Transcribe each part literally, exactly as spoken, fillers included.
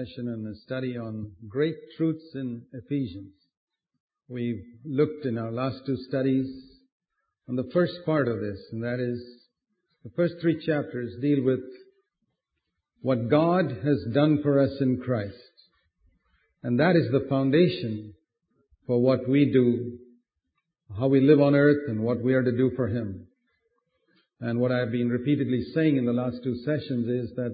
session and a study on great truths in Ephesians. We've looked in our last two studies on the first part of this, and that is the first three chapters deal with what God has done for us in Christ. And that is the foundation for what we do, how we live on earth, and what we are to do for Him. And what I've been repeatedly saying in the last two sessions is that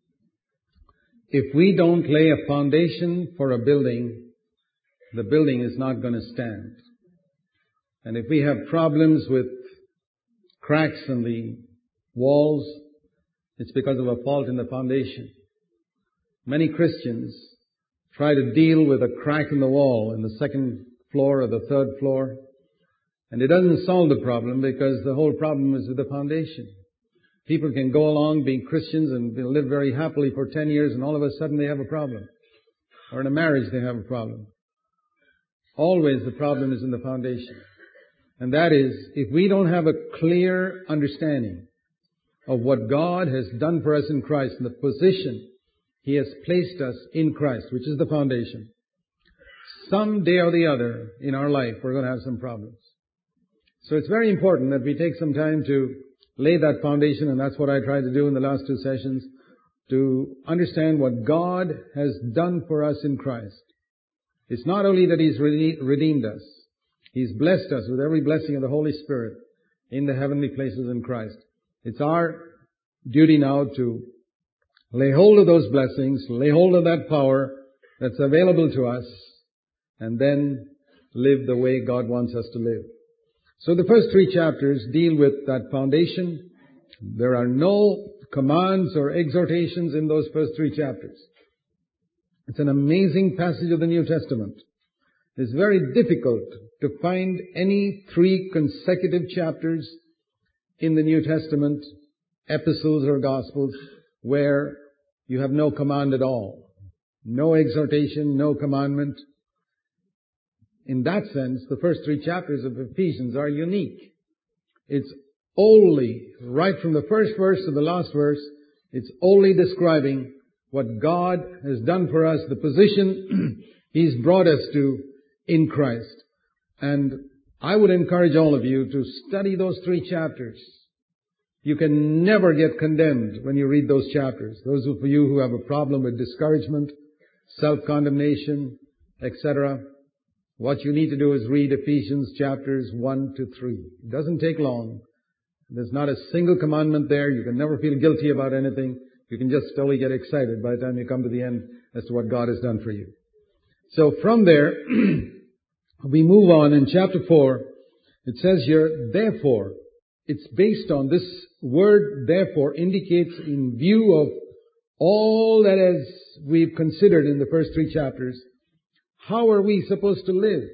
if we don't lay a foundation for a building, the building is not going to stand. And if we have problems with cracks in the walls, it's because of a fault in the foundation. Many Christians try to deal with a crack in the wall in the second floor or the third floor, and it doesn't solve the problem because the whole problem is with the foundation. People can go along being Christians and live very happily for ten years, and all of a sudden they have a problem. Or in a marriage they have a problem. Always the problem is in the foundation. And that is, if we don't have a clear understanding of what God has done for us in Christ and the position He has placed us in Christ, which is the foundation, someday or the other in our life we're going to have some problems. So it's very important that we take some time to lay that foundation, and that's what I tried to do in the last two sessions, to understand what God has done for us in Christ. It's not only that He's redeemed us, He's blessed us with every blessing of the Holy Spirit in the heavenly places in Christ. It's our duty now to lay hold of those blessings, lay hold of that power that's available to us, and then live the way God wants us to live. So the first three chapters deal with that foundation. There are no commands or exhortations in those first three chapters. It's an amazing passage of the New Testament. It's very difficult to find any three consecutive chapters in the New Testament, epistles or gospels, where you have no command at all. No exhortation, no commandment. In that sense, the first three chapters of Ephesians are unique. It's only, right from the first verse to the last verse, it's only describing what God has done for us, the position He's brought us to in Christ. And I would encourage all of you to study those three chapters. You can never get condemned when you read those chapters. Those of you who have a problem with discouragement, self-condemnation, et cetera, what you need to do is read Ephesians chapters one to three. It doesn't take long. There's not a single commandment there. You can never feel guilty about anything. You can just totally get excited by the time you come to the end as to what God has done for you. So from there, we move on in chapter four. It says here, therefore, it's based on this word, therefore, indicates in view of all that as we've considered in the first three chapters, how are we supposed to live?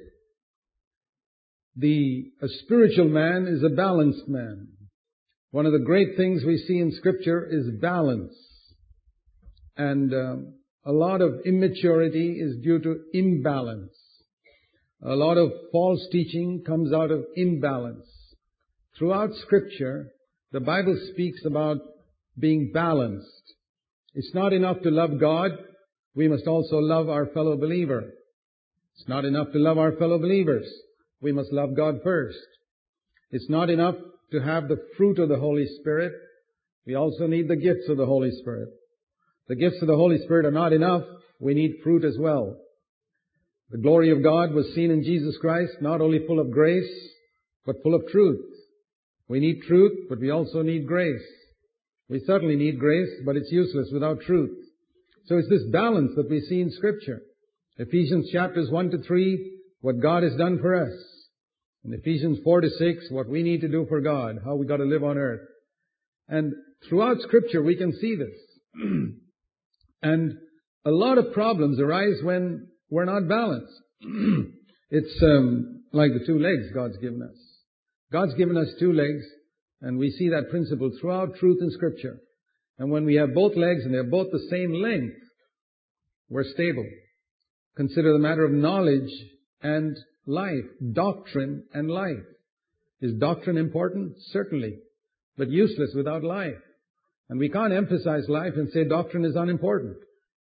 The a spiritual man is a balanced man. One of the great things we see in Scripture is balance. And um, a lot of immaturity is due to imbalance. A lot of false teaching comes out of imbalance. Throughout Scripture, the Bible speaks about being balanced. It's not enough to love God. We must also love our fellow believer. It's not enough to love our fellow believers. We must love God first. It's not enough to have the fruit of the Holy Spirit. We also need the gifts of the Holy Spirit. The gifts of the Holy Spirit are not enough. We need fruit as well. The glory of God was seen in Jesus Christ, not only full of grace, but full of truth. We need truth, but we also need grace. We certainly need grace, but it's useless without truth. So it's this balance that we see in Scripture. Ephesians chapters one to three, what God has done for us. In Ephesians four to six, what we need to do for God, how we got to live on earth. And throughout Scripture we can see this. And a lot of problems arise when we're not balanced. It's um, like the two legs God's given us. God's given us two legs, and we see that principle throughout truth in Scripture. And when we have both legs and they're both the same length, we're stable. Consider the matter of knowledge and life, doctrine and life. Is doctrine important? Certainly, but useless without life. And we can't emphasize life and say doctrine is unimportant.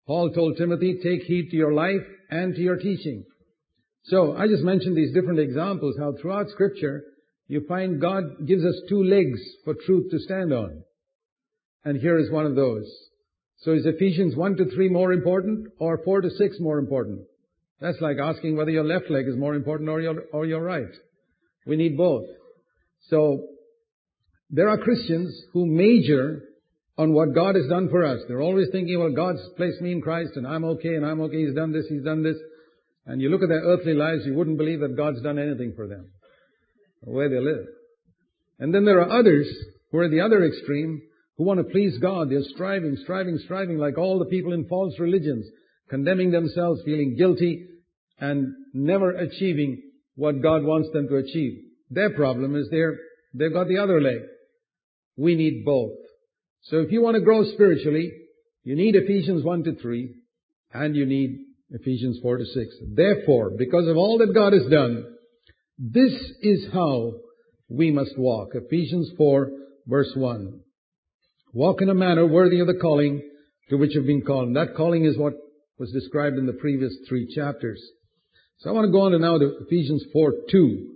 Paul told Timothy, take heed to your life and to your teaching. So I just mentioned these different examples, how throughout Scripture you find God gives us two legs for truth to stand on. And here is one of those. So is Ephesians one to three more important or four to six more important? That's like asking whether your left leg is more important or your, or your right. We need both. So there are Christians who major on what God has done for us. They're always thinking, well, God's placed me in Christ and I'm okay and I'm okay. He's done this, He's done this. And you look at their earthly lives, you wouldn't believe that God's done anything for them, the way they live. And then there are others who are at the other extreme, who want to please God. They're striving, striving, striving like all the people in false religions, condemning themselves, feeling guilty, and never achieving what God wants them to achieve. Their problem is they're, they've got the other leg. We need both. So if you want to grow spiritually, you need Ephesians one to three, and you need Ephesians four to six. Therefore, because of all that God has done, this is how we must walk. Ephesians four, verse one. Walk in a manner worthy of the calling to which you've been called. And that calling is what was described in the previous three chapters. So I want to go on to now to Ephesians four two.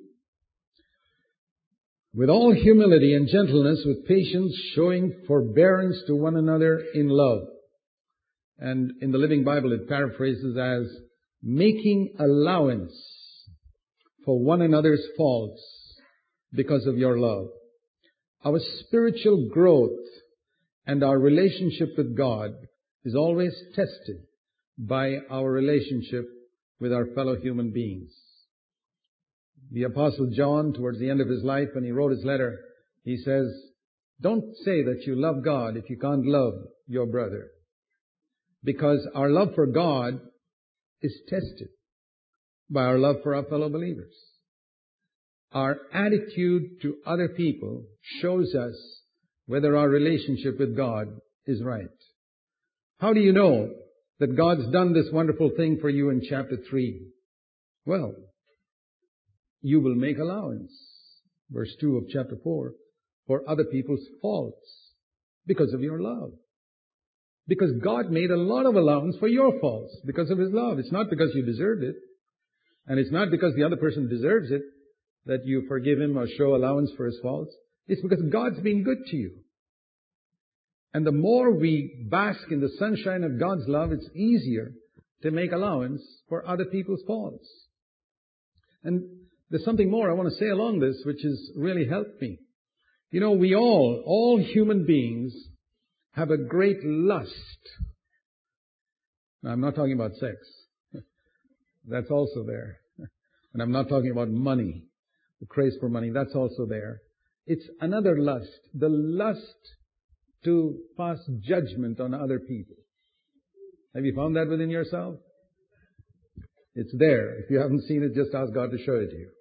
With all humility and gentleness, with patience, showing forbearance to one another in love. And in the Living Bible it paraphrases as making allowance for one another's faults because of your love. Our spiritual growth and our relationship with God is always tested by our relationship with our fellow human beings. The Apostle John, towards the end of his life, when he wrote his letter, he says, don't say that you love God if you can't love your brother. Because our love for God is tested by our love for our fellow believers. Our attitude to other people shows us whether our relationship with God is right. How do you know that God's done this wonderful thing for you in chapter three? Well, you will make allowance, verse two of chapter four, for other people's faults because of your love. Because God made a lot of allowance for your faults because of His love. It's not because you deserved it. And it's not because the other person deserves it that you forgive him or show allowance for his faults. It's because God's been good to you. And the more we bask in the sunshine of God's love, it's easier to make allowance for other people's faults. And there's something more I want to say along this, which has really helped me. You know, we all, all human beings, have a great lust. Now, I'm not talking about sex. That's also there. And I'm not talking about money, the craze for money. That's also there. It's another lust, the lust to pass judgment on other people. Have you found that within yourself? It's there. If you haven't seen it, just ask God to show it to you.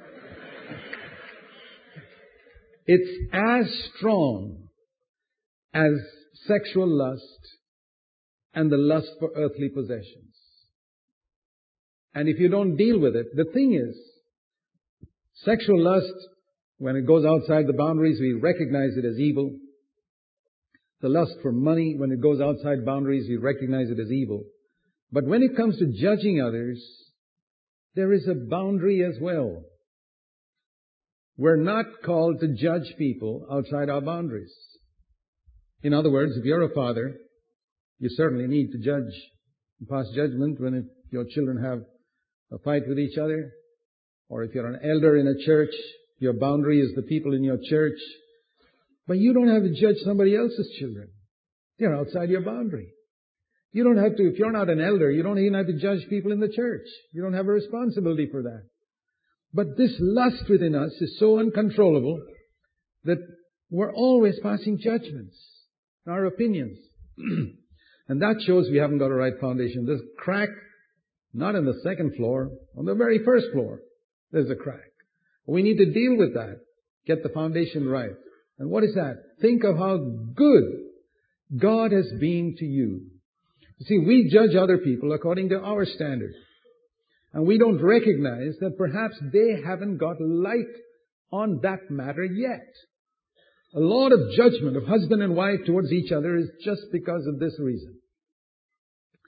It's as strong as sexual lust and the lust for earthly possessions. And if you don't deal with it, the thing is, sexual lust, when it goes outside the boundaries, we recognize it as evil. The lust for money, when it goes outside boundaries, we recognize it as evil. But when it comes to judging others, there is a boundary as well. We're not called to judge people outside our boundaries. In other words, if you're a father, you certainly need to judge and pass judgment when if your children have a fight with each other. Or if you're an elder in a church, your boundary is the people in your church. But you don't have to judge somebody else's children. They're outside your boundary. You don't have to, if you're not an elder, you don't even have to judge people in the church. You don't have a responsibility for that. But this lust within us is so uncontrollable that we're always passing judgments, our opinions. And that shows we haven't got a right foundation. There's a crack, not on the second floor, on the very first floor, there's a crack. We need to deal with that, get the foundation right. And what is that? Think of how good God has been to you. You see, we judge other people according to our standards. And we don't recognize that perhaps they haven't got light on that matter yet. A lot of judgment of husband and wife towards each other is just because of this reason.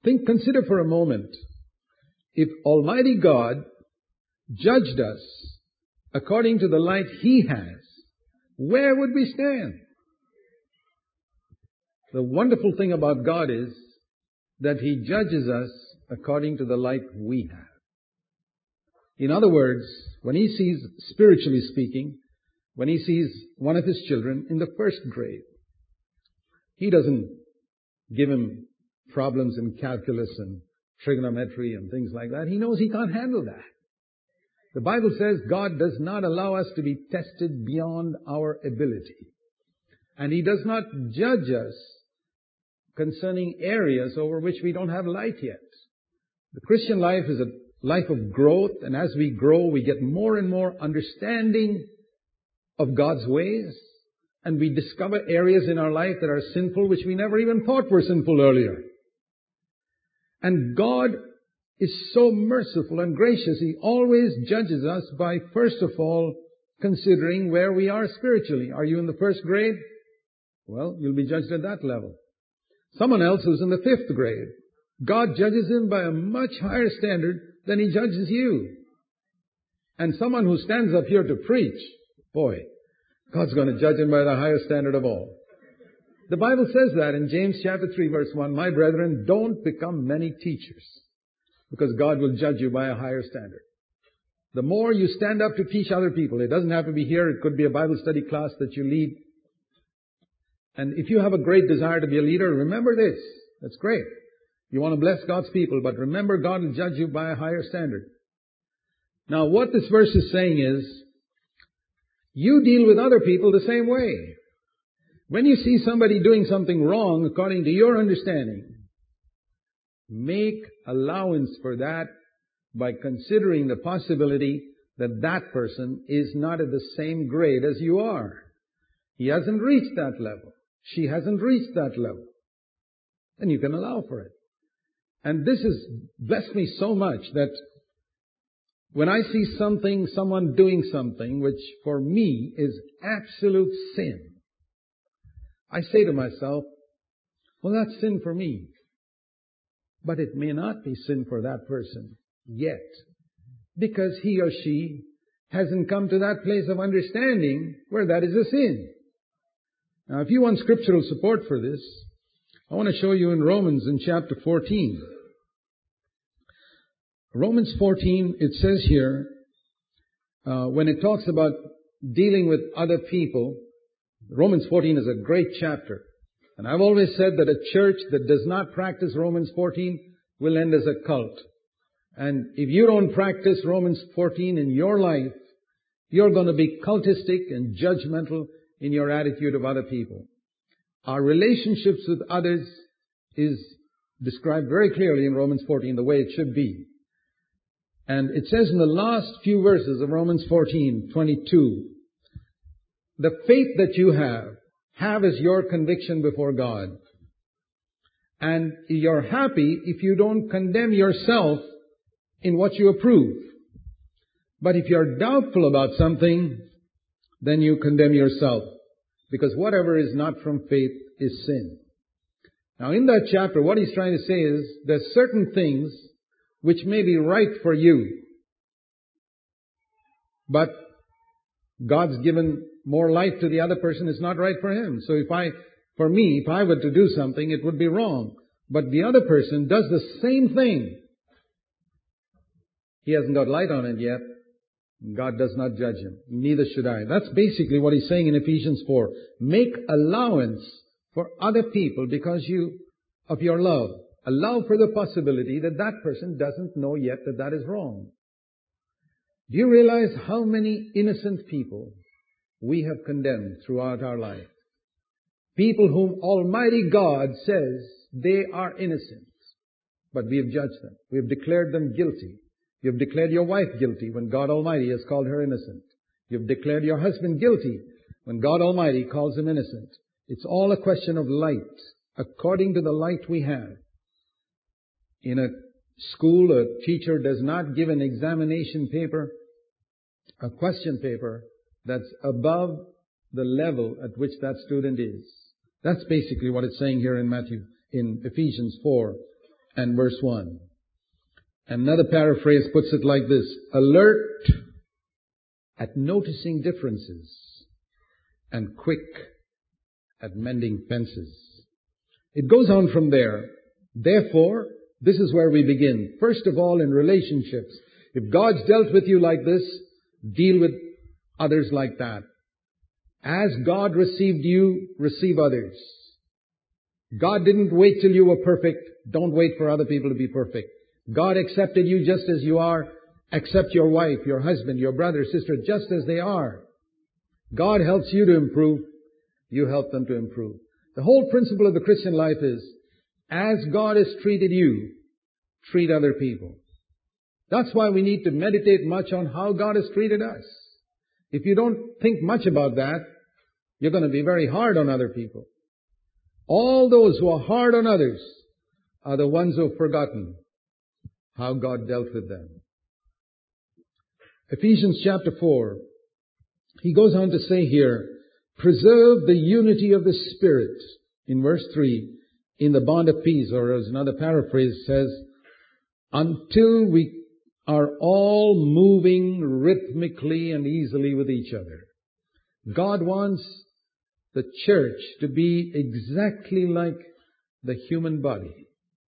Think, consider for a moment, if Almighty God judged us according to the light He has, where would we stand? The wonderful thing about God is that He judges us according to the light we have. In other words, when He sees, spiritually speaking, when He sees one of His children in the first grade, He doesn't give him problems in calculus and trigonometry and things like that. He knows he can't handle that. The Bible says God does not allow us to be tested beyond our ability. And He does not judge us concerning areas over which we don't have light yet. The Christian life is a life of growth, and as we grow, we get more and more understanding of God's ways, and we discover areas in our life that are sinful which we never even thought were sinful earlier. And God is so merciful and gracious. He always judges us by, first of all, considering where we are spiritually. Are you in the first grade? Well, you'll be judged at that level. Someone else who's in the fifth grade, God judges him by a much higher standard than He judges you. And someone who stands up here to preach, boy, God's going to judge him by the highest standard of all. The Bible says that in James chapter three verse one, my brethren, don't become many teachers, because God will judge you by a higher standard. The more you stand up to teach other people, it doesn't have to be here, it could be a Bible study class that you lead. And if you have a great desire to be a leader, remember this. That's great. You want to bless God's people, but remember God will judge you by a higher standard. Now what this verse is saying is, you deal with other people the same way. When you see somebody doing something wrong according to your understanding, make allowance for that by considering the possibility that that person is not at the same grade as you are. He hasn't reached that level. She hasn't reached that level. And you can allow for it. And this has blessed me so much that when I see something, someone doing something which for me is absolute sin, I say to myself, well, that's sin for me. But it may not be sin for that person yet, because he or she hasn't come to that place of understanding where that is a sin. Now, if you want scriptural support for this, I want to show you in Romans in chapter fourteen. Romans fourteen, it says here, uh, when it talks about dealing with other people, Romans fourteen is a great chapter. And I've always said that a church that does not practice Romans fourteen will end as a cult. And if you don't practice Romans fourteen in your life, you're going to be cultistic and judgmental in your attitude of other people. Our relationships with others is described very clearly in Romans fourteen, the way it should be. And it says in the last few verses of Romans fourteen, twenty-two, the faith that you have, have as your conviction before God. And you're happy if you don't condemn yourself in what you approve. But if you're doubtful about something, then you condemn yourself. Because whatever is not from faith is sin. Now in that chapter, what he's trying to say is, there's certain things which may be right for you, but God's given more light to the other person, it's not right for him. So if I, for me, if I were to do something, it would be wrong. But the other person does the same thing. He hasn't got light on it yet. God does not judge him. Neither should I. That's basically what he's saying in Ephesians four. Make allowance for other people because you, of your love. Allow for the possibility that that person doesn't know yet that that is wrong. Do you realize how many innocent people we have condemned throughout our life? People whom Almighty God says they are innocent. But we have judged them. We have declared them guilty. You have declared your wife guilty when God Almighty has called her innocent. You have declared your husband guilty when God Almighty calls him innocent. It's all a question of light, according to the light we have. In a school, a teacher does not give an examination paper, a question paper, that's above the level at which that student is. That's basically what it's saying here in Matthew, in Ephesians four. and verse one. Another paraphrase puts it like this: alert at noticing differences and quick at mending fences. It goes on from there. Therefore, this is where we begin. First of all, in relationships. If God's dealt with you like this, deal with others like that. As God received you, receive others. God didn't wait till you were perfect. Don't wait for other people to be perfect. God accepted you just as you are. Accept your wife, your husband, your brother, sister, just as they are. God helps you to improve. You help them to improve. The whole principle of the Christian life is, as God has treated you, treat other people. That's why we need to meditate much on how God has treated us. If you don't think much about that, you're going to be very hard on other people. All those who are hard on others are the ones who have forgotten how God dealt with them. Ephesians chapter four, he goes on to say here, preserve the unity of the Spirit, in verse three, in the bond of peace, or as another paraphrase says, until we are all moving rhythmically and easily with each other. God wants the church to be exactly like the human body.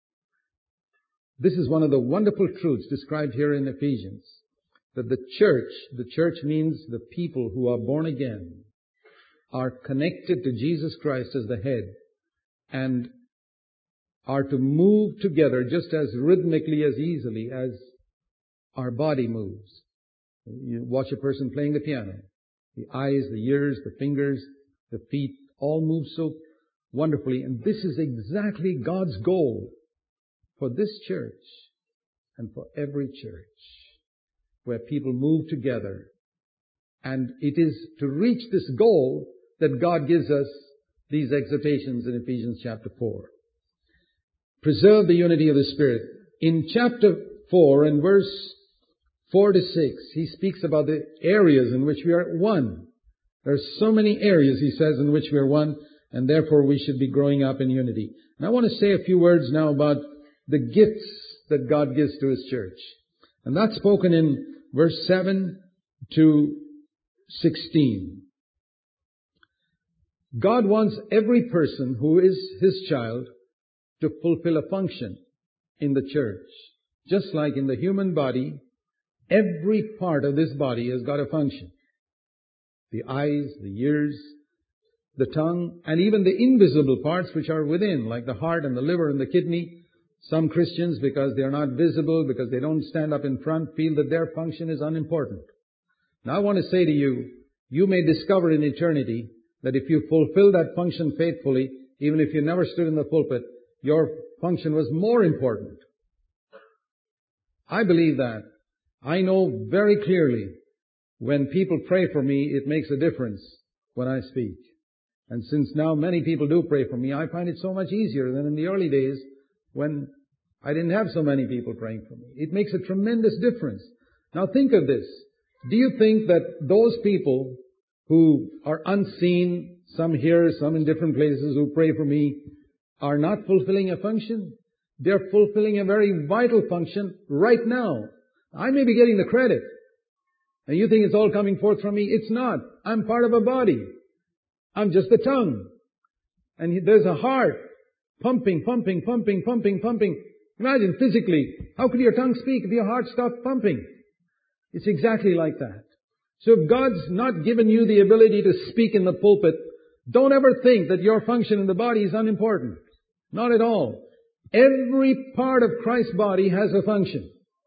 This is one of the wonderful truths described here in Ephesians, that the church, the church means the people who are born again, are connected to Jesus Christ as the head and are to move together just as rhythmically, as easily as our body moves. You watch a person playing the piano. The eyes, the ears, the fingers, the feet all move so wonderfully. And this is exactly God's goal for this church and for every church, where people move together. And it is to reach this goal that God gives us these exhortations in Ephesians chapter four. Preserve the unity of the Spirit. In chapter four and verse four to six, he speaks about the areas in which we are one. There are so many areas, he says, in which we are one, and therefore we should be growing up in unity. And I want to say a few words now about the gifts that God gives to His church. And that's spoken in verse seven to sixteen. God wants every person who is His child to fulfill a function in the church. Just like in the human body, every part of this body has got a function. The eyes, the ears, the tongue, and even the invisible parts which are within, like the heart and the liver and the kidney. Some Christians, because they are not visible, because they don't stand up in front, feel that their function is unimportant. Now I want to say to you, you may discover in eternity that if you fulfill that function faithfully, even if you never stood in the pulpit, your function was more important. I believe that. I know very clearly when people pray for me, it makes a difference when I speak. And since now many people do pray for me, I find it so much easier than in the early days when I didn't have so many people praying for me. It makes a tremendous difference. Now think of this. Do you think that those people who are unseen, some here, some in different places, who pray for me, are not fulfilling a function? They're fulfilling a very vital function right now. I may be getting the credit. And you think it's all coming forth from me. It's not. I'm part of a body. I'm just the tongue. And there's a heart pumping, pumping, pumping, pumping, pumping. Imagine physically, how could your tongue speak if your heart stopped pumping? It's exactly like that. So if God's not given you the ability to speak in the pulpit, don't ever think that your function in the body is unimportant. Not at all. Every part of Christ's body has a function.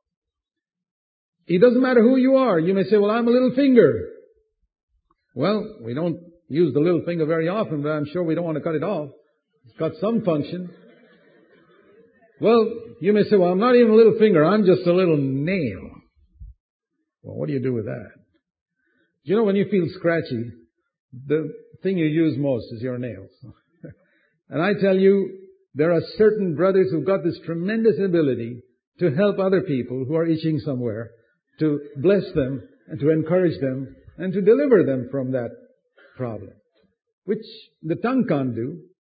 It doesn't matter who you are. You may say, well, I'm a little finger. Well, we don't use the little finger very often, but I'm sure we don't want to cut it off. It's got some function. Well, you may say, well, I'm not even a little finger. I'm just a little nail. Well, what do you do with that? You know, when you feel scratchy, the thing you use most is your nails. And I tell you, there are certain brothers who've got this tremendous ability to help other people who are itching somewhere, to bless them and to encourage them and to deliver them from that problem, which the tongue can't do.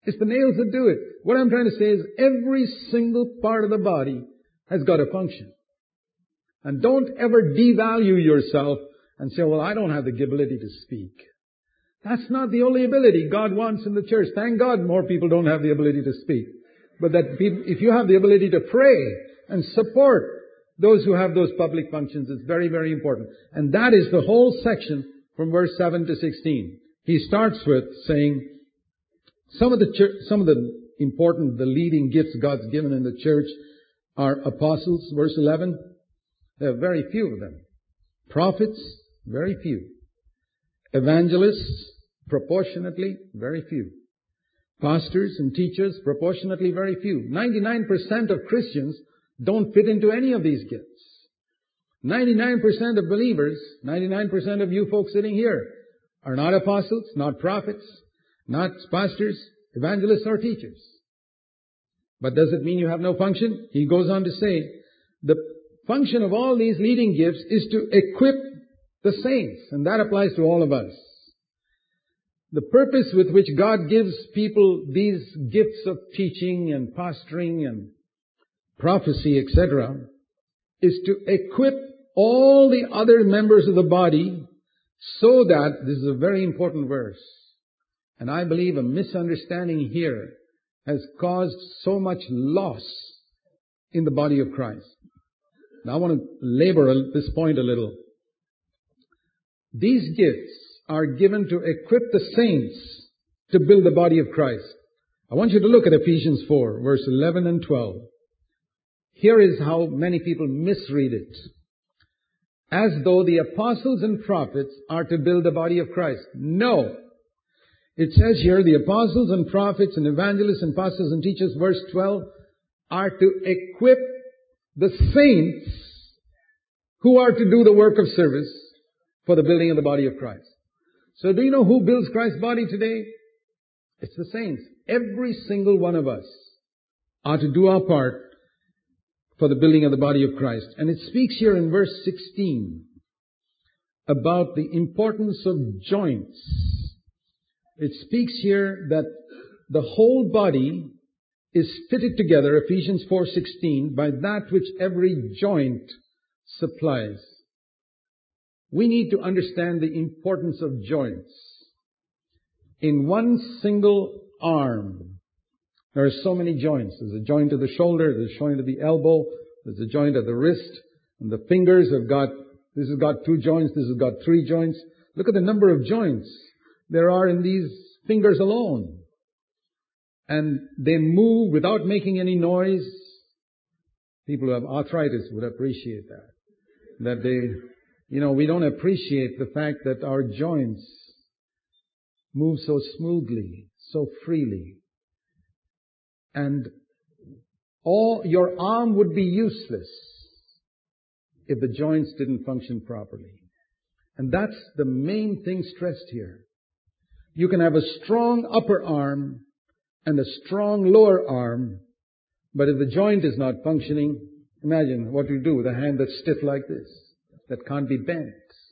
It's the nails that do it. What I'm trying to say is every single part of the body has got a function. And don't ever devalue yourself and say, well, I don't have the ability to speak. That's not the only ability God wants in the church. Thank God more people don't have the ability to speak. But that people, if you have the ability to pray and support those who have those public functions, it's very, very important. And that is the whole section from verse seven to sixteen. He starts with saying, some of the church, some of the important, the leading gifts God's given in the church are apostles, verse eleven. There are very few of them. Prophets, very few. Evangelists, proportionately, very few. Pastors and teachers, proportionately, very few. ninety-nine percent of Christians don't fit into any of these gifts. ninety-nine percent of believers, ninety-nine percent of you folks sitting here, are not apostles, not prophets, not pastors, evangelists, or teachers. But does it mean you have no function? He goes on to say, the function of all these leading gifts is to equip the saints, and that applies to all of us. The purpose with which God gives people these gifts of teaching and pastoring and prophecy, et cetera, is to equip all the other members of the body so that, this is a very important verse, and I believe a misunderstanding here has caused so much loss in the body of Christ. Now I want to labor this point a little. These gifts are given to equip the saints to build the body of Christ. I want you to look at Ephesians four, verse eleven and twelve. Here is how many people misread it. As though the apostles and prophets are to build the body of Christ. No. It says here, the apostles and prophets and evangelists and pastors and teachers, verse twelve, are to equip the saints who are to do the work of service for the building of the body of Christ. So do you know who builds Christ's body today? It's the saints. Every single one of us are to do our part for the building of the body of Christ. And it speaks here in verse sixteen about the importance of joints. It speaks here that the whole body is fitted together, Ephesians four sixteen, by that which every joint supplies. We need to understand the importance of joints. In one single arm, there are so many joints. There's a joint of the shoulder, there's a joint of the elbow, there's a joint of the wrist, and the fingers have got, this has got two joints, this has got three joints. Look at the number of joints there are in these fingers alone. And they move without making any noise. People who have arthritis would appreciate that. That they, you know, we don't appreciate the fact that our joints move so smoothly, so freely. And all, your arm would be useless if the joints didn't function properly. And that's the main thing stressed here. You can have a strong upper arm and a strong lower arm, but if the joint is not functioning, imagine what you do with a hand that's stiff like this, that can't be bent.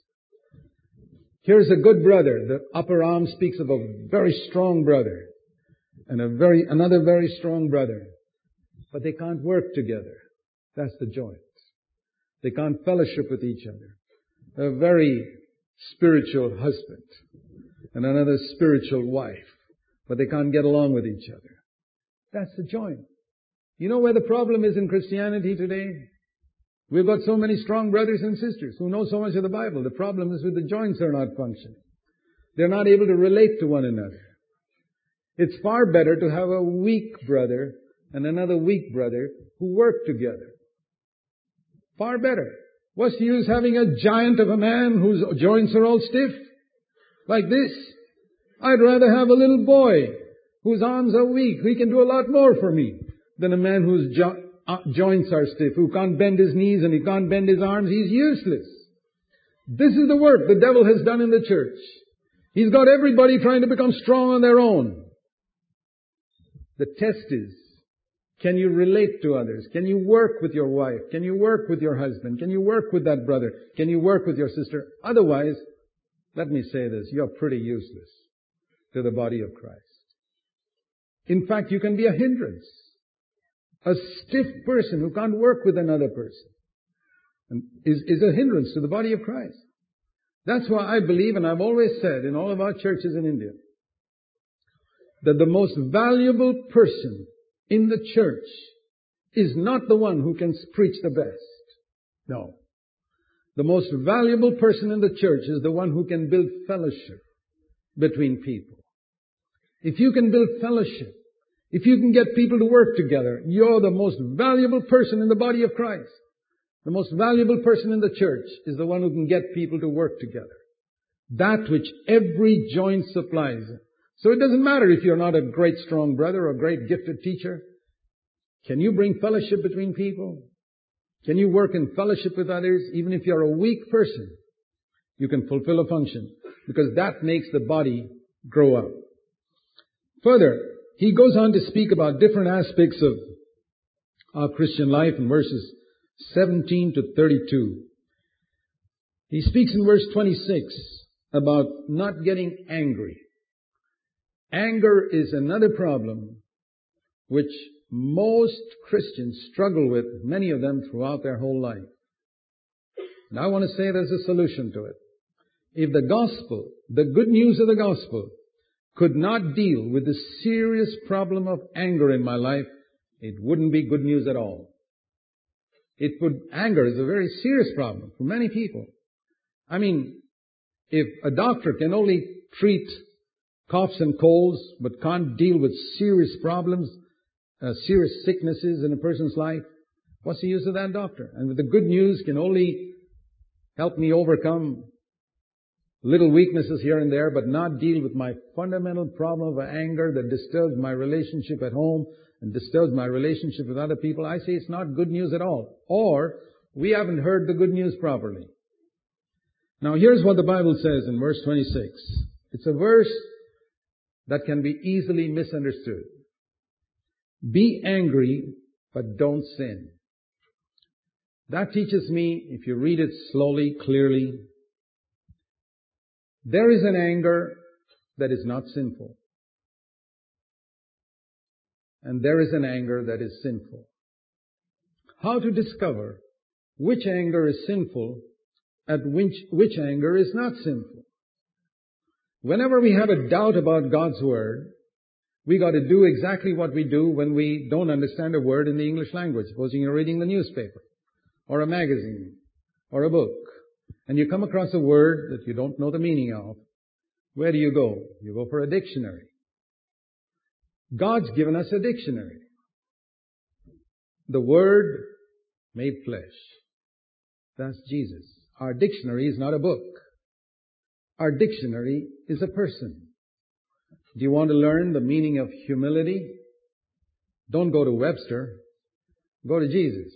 Here's a good brother. The upper arm speaks of a very strong brother and a very, another very strong brother, but they can't work together. That's the joint. They can't fellowship with each other. A very spiritual husband and another spiritual wife, but they can't get along with each other. That's the joint. You know where the problem is in Christianity today? We've got so many strong brothers and sisters who know so much of the Bible. The problem is with the joints are not functioning. They're not able to relate to one another. It's far better to have a weak brother and another weak brother who work together. Far better. What's the use having a giant of a man whose joints are all stiff? Like this. I'd rather have a little boy whose arms are weak. He can do a lot more for me than a man whose jo- uh, joints are stiff, who can't bend his knees and he can't bend his arms. He's useless. This is the work the devil has done in the church. He's got everybody trying to become strong on their own. The test is, can you relate to others? Can you work with your wife? Can you work with your husband? Can you work with that brother? Can you work with your sister? Otherwise, let me say this, you're pretty useless to the body of Christ. In fact, you can be a hindrance. A stiff person who can't work with another person and is, is a hindrance to the body of Christ. That's why I believe, and I've always said in all of our churches in India, that the most valuable person in the church is not the one who can preach the best. No. The most valuable person in the church is the one who can build fellowship between people. If you can build fellowship, if you can get people to work together, you're the most valuable person in the body of Christ. The most valuable person in the church is the one who can get people to work together. That which every joint supplies. So it doesn't matter if you're not a great strong brother or a great gifted teacher. Can you bring fellowship between people? Can you work in fellowship with others? Even if you're a weak person, you can fulfill a function because that makes the body grow up. Further, he goes on to speak about different aspects of our Christian life in verses seventeen to thirty-two. He speaks in verse twenty-six about not getting angry. Anger is another problem which most Christians struggle with, many of them throughout their whole life. And I want to say there's a solution to it. If the gospel, the good news of the gospel, could not deal with the serious problem of anger in my life, it wouldn't be good news at all. It would, anger is a very serious problem for many people. I mean, if a doctor can only treat coughs and colds, but can't deal with serious problems, uh, serious sicknesses in a person's life, what's the use of that doctor? And with the good news can only help me overcome little weaknesses here and there, but not deal with my fundamental problem of anger that disturbs my relationship at home and disturbs my relationship with other people. I say it's not good news at all. Or we haven't heard the good news properly. Now here's what the Bible says in verse twenty-six. It's a verse that can be easily misunderstood. Be angry, but don't sin. That teaches me, if you read it slowly, clearly, there is an anger that is not sinful. And there is an anger that is sinful. How to discover which anger is sinful and which, which anger is not sinful? Whenever we have a doubt about God's Word, we got to do exactly what we do when we don't understand a word in the English language. Supposing you're reading the newspaper, or a magazine, or a book, and you come across a word that you don't know the meaning of, where do you go? You go for a dictionary. God's given us a dictionary. The Word made flesh. That's Jesus. Our dictionary is not a book. Our dictionary is a person. Do you want to learn the meaning of humility? Don't go to Webster. Go to Jesus.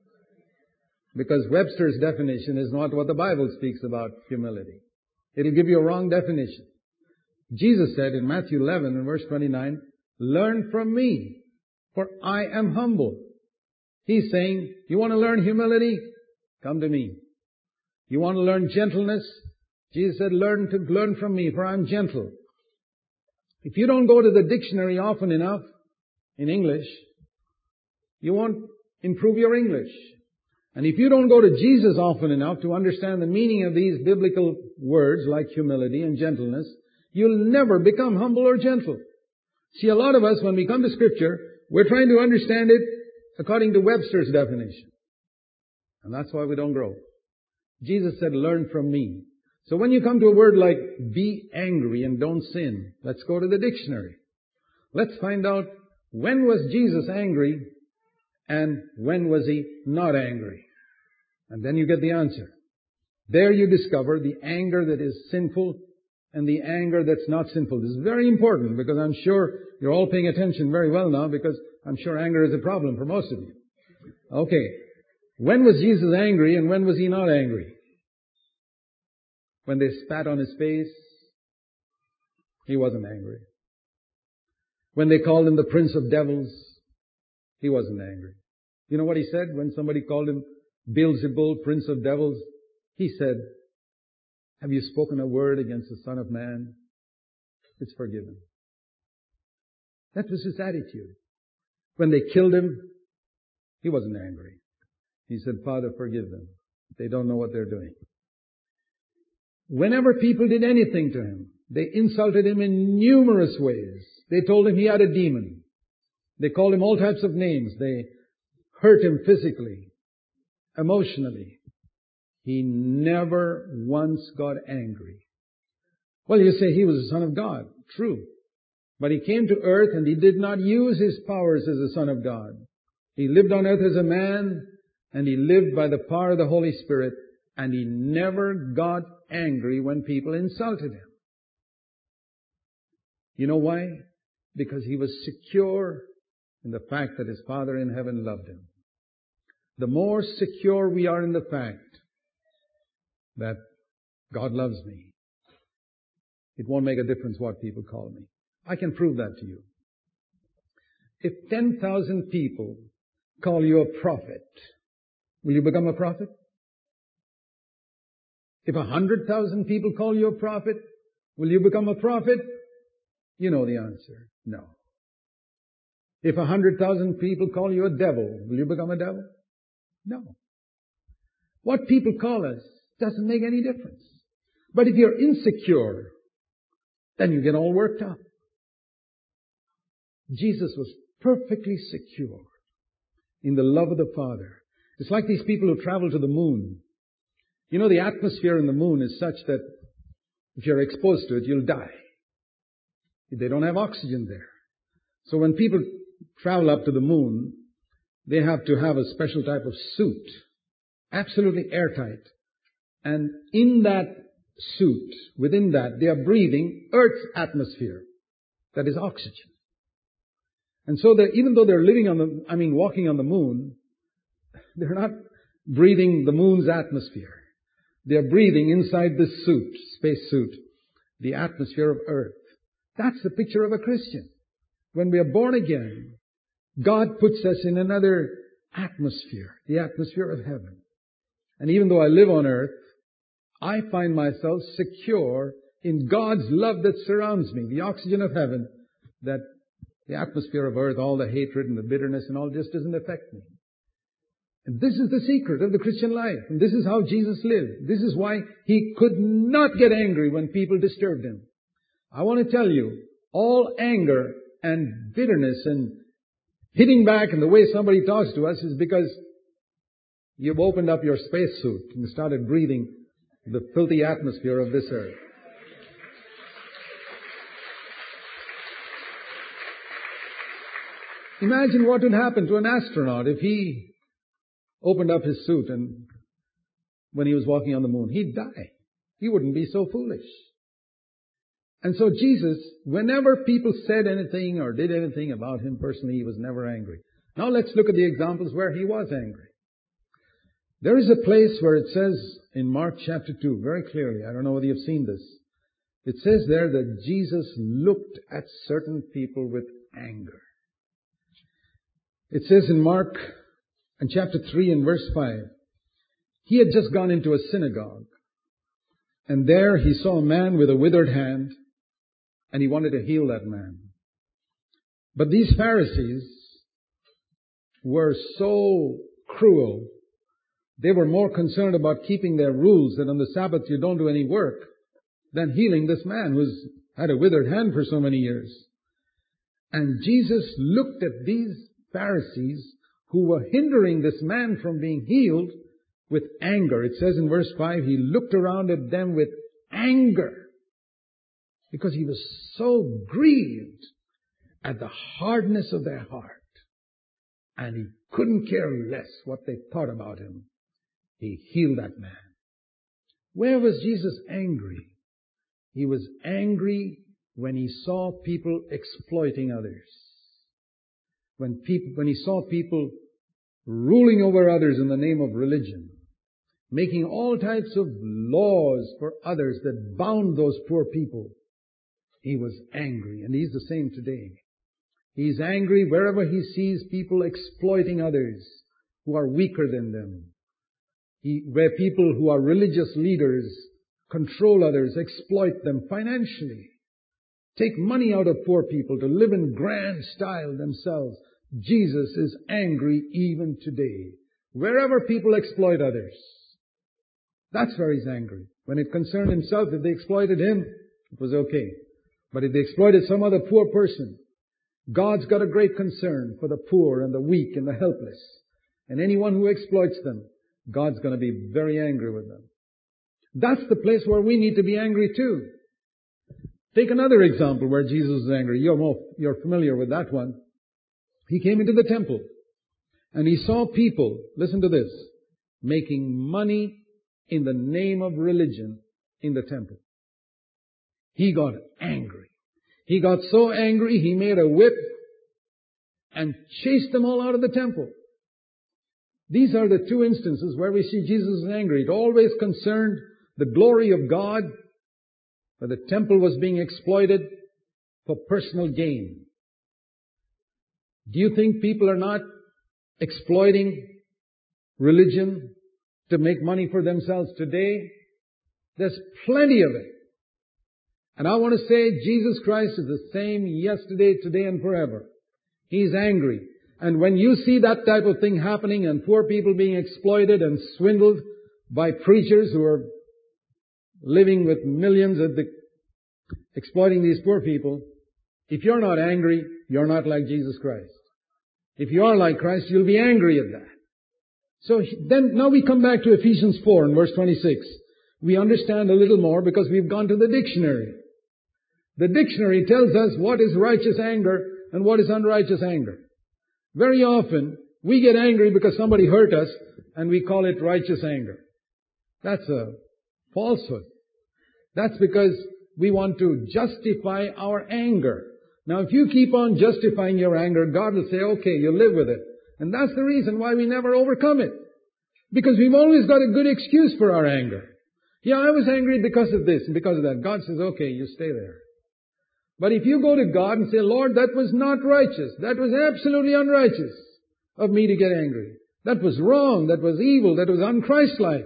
Because Webster's definition is not what the Bible speaks about humility. It'll give you a wrong definition. Jesus said in Matthew eleven and verse twenty-nine, learn from me, for I am humble. He's saying, you want to learn humility? Come to me. You want to learn gentleness? Jesus said, learn to learn from me, for I'm gentle. If you don't go to the dictionary often enough in English, you won't improve your English. And if you don't go to Jesus often enough to understand the meaning of these biblical words like humility and gentleness, you'll never become humble or gentle. See, a lot of us, when we come to Scripture, we're trying to understand it according to Webster's definition. And that's why we don't grow. Jesus said, learn from me. So when you come to a word like be angry and don't sin, let's go to the dictionary. Let's find out when was Jesus angry and when was he not angry. And then you get the answer. There you discover the anger that is sinful and the anger that's not sinful. This is very important because I'm sure you're all paying attention very well now because I'm sure anger is a problem for most of you. Okay. When was Jesus angry and when was he not angry? When they spat on his face, he wasn't angry. When they called him the prince of devils, he wasn't angry. You know what he said when somebody called him Beelzebul, prince of devils? He said, have you spoken a word against the Son of Man? It's forgiven. That was his attitude. When they killed him, he wasn't angry. He said, Father, forgive them. They don't know what they're doing. Whenever people did anything to him, they insulted him in numerous ways. They told him he had a demon. They called him all types of names. They hurt him physically, emotionally. He never once got angry. Well, you say he was the Son of God. True. But he came to earth and he did not use his powers as the Son of God. He lived on earth as a man and he lived by the power of the Holy Spirit, and he never got angry when people insulted him. You know why? Because he was secure in the fact that his Father in heaven loved him. The more secure we are in the fact that God loves me, it won't make a difference what people call me. I can prove that to you. If ten thousand people call you a prophet, will you become a prophet? If a hundred thousand people call you a prophet, will you become a prophet? You know the answer. No. If a hundred thousand people call you a devil, will you become a devil? No. What people call us doesn't make any difference. But if you're insecure, then you get all worked up. Jesus was perfectly secure in the love of the Father. It's like these people who travel to the moon. You know, the atmosphere in the moon is such that if you're exposed to it, you'll die. They don't have oxygen there. So when people travel up to the moon, they have to have a special type of suit, absolutely airtight. And in that suit, within that, they are breathing Earth's atmosphere. That is oxygen. And so that even though they're living on the, I mean, walking on the moon, they're not breathing the moon's atmosphere. They're breathing inside this suit, space suit, the atmosphere of Earth. That's the picture of a Christian. When we are born again, God puts us in another atmosphere, the atmosphere of heaven. And even though I live on earth, I find myself secure in God's love that surrounds me, the oxygen of heaven, that the atmosphere of earth, all the hatred and the bitterness and all just doesn't affect me. And this is the secret of the Christian life. And this is how Jesus lived. This is why he could not get angry when people disturbed him. I want to tell you, all anger and bitterness and hitting back and the way somebody talks to us is because you've opened up your spacesuit and started breathing the filthy atmosphere of this earth. Imagine what would happen to an astronaut if he opened up his suit and when he was walking on the moon, he'd die. He wouldn't be so foolish. And so Jesus, whenever people said anything or did anything about him personally, he was never angry. Now let's look at the examples where he was angry. There is a place where it says in Mark chapter two, very clearly, I don't know whether you've seen this. It says there that Jesus looked at certain people with anger. It says in Mark, in chapter three and verse five, he had just gone into a synagogue. And there he saw a man with a withered hand, and he wanted to heal that man. But these Pharisees were so cruel. They were more concerned about keeping their rules that on the Sabbath you don't do any work than healing this man who's had a withered hand for so many years. And Jesus looked at these Pharisees who were hindering this man from being healed with anger. It says in verse five, he looked around at them with anger because he was so grieved at the hardness of their heart. And he couldn't care less what they thought about him. He healed that man. Where was Jesus angry? He was angry when he saw people exploiting others. When people, when he saw people ruling over others in the name of religion, making all types of laws for others that bound those poor people, he was angry. And he's the same today. He's angry wherever he sees people exploiting others who are weaker than them. He, where people who are religious leaders control others, exploit them financially. take money out of poor people, to live in grand style themselves. Jesus is angry even today. Wherever people exploit others, that's where He's angry. When it concerned Himself, if they exploited Him, it was okay. But if they exploited some other poor person, God's got a great concern for the poor and the weak and the helpless. And anyone who exploits them, God's going to be very angry with them. That's the place where we need to be angry too. Take another example where Jesus is angry. You're more, you're familiar with that one. He came into the temple and He saw people, listen to this, making money in the name of religion in the temple. He got angry. He got so angry, He made a whip and chased them all out of the temple. These are the two instances where we see Jesus is angry. It always concerned the glory of God, where the temple was being exploited for personal gain. Do you think people are not exploiting religion to make money for themselves today? There's plenty of it. And I want to say Jesus Christ is the same yesterday, today, and forever. He's angry. And when you see that type of thing happening and poor people being exploited and swindled by preachers who are living with millions at the, exploiting these poor people, if you're not angry, you're not like Jesus Christ. If you are like Christ, you'll be angry at that. So then, now we come back to Ephesians four and verse twenty-six. We understand a little more because we've gone to the dictionary. The dictionary tells us what is righteous anger and what is unrighteous anger. Very often, we get angry because somebody hurt us and we call it righteous anger. That's a falsehood. That's because we want to justify our anger. Now, if you keep on justifying your anger, God will say, okay, you live with it. And that's the reason why we never overcome it. Because we've always got a good excuse for our anger. Yeah, I was angry because of this and because of that. God says, okay, you stay there. But if you go to God and say, Lord, that was not righteous. That was absolutely unrighteous of me to get angry. That was wrong. That was evil. That was unchristlike.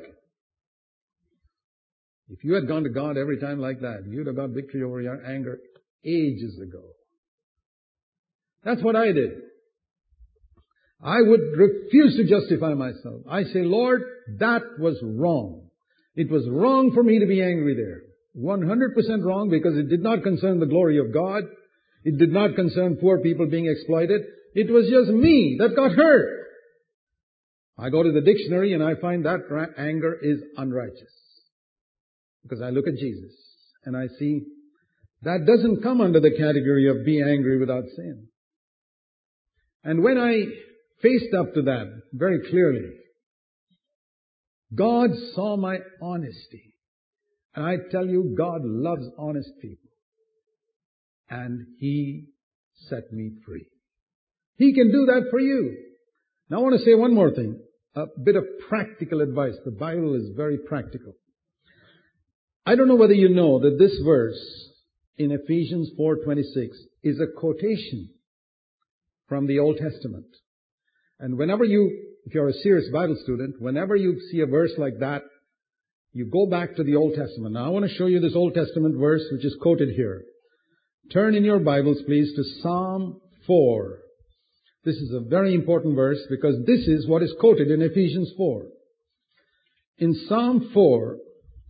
If you had gone to God every time like that, you'd have got victory over your anger ages ago. That's what I did. I would refuse to justify myself. I say, Lord, that was wrong. It was wrong for me to be angry there. one hundred percent wrong because it did not concern the glory of God. It did not concern poor people being exploited. It was just me that got hurt. I go to the dictionary and I find that anger is unrighteous. Because I look at Jesus and I see that doesn't come under the category of be angry without sin. And when I faced up to that very clearly, God saw my honesty. And I tell you, God loves honest people. And He set me free. He can do that for you. Now I want to say one more thing. A bit of practical advice. The Bible is very practical. I don't know whether you know that this verse in Ephesians four twenty-six is a quotation from the Old Testament. And whenever you, if you're a serious Bible student, whenever you see a verse like that, you go back to the Old Testament. Now I want to show you this Old Testament verse which is quoted here. Turn in your Bibles, please, to Psalm four. This is a very important verse because this is what is quoted in Ephesians four. In Psalm four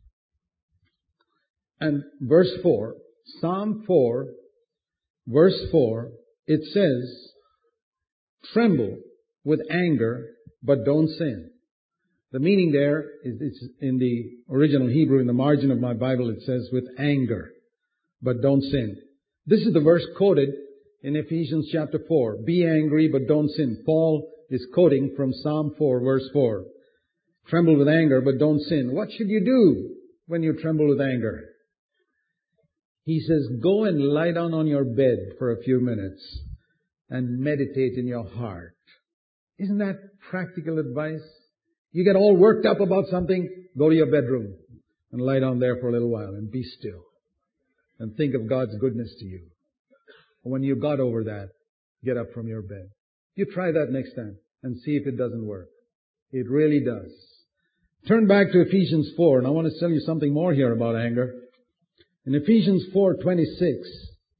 and verse four, Psalm four, verse four, it says, tremble with anger, but don't sin. The meaning there is it's in the original Hebrew, in the margin of my Bible, it says with anger, but don't sin. This is the verse quoted in Ephesians chapter four. Be angry, but don't sin. Paul is quoting from Psalm four, verse four. Tremble with anger, but don't sin. What should you do when you tremble with anger? He says, go and lie down on your bed for a few minutes and meditate in your heart. Isn't that practical advice? You get all worked up about something, go to your bedroom and lie down there for a little while and be still and think of God's goodness to you. When you got over that, get up from your bed. You try that next time and see if it doesn't work. It really does. Turn back to Ephesians four, and I want to tell you something more here about anger. In Ephesians four twenty-six,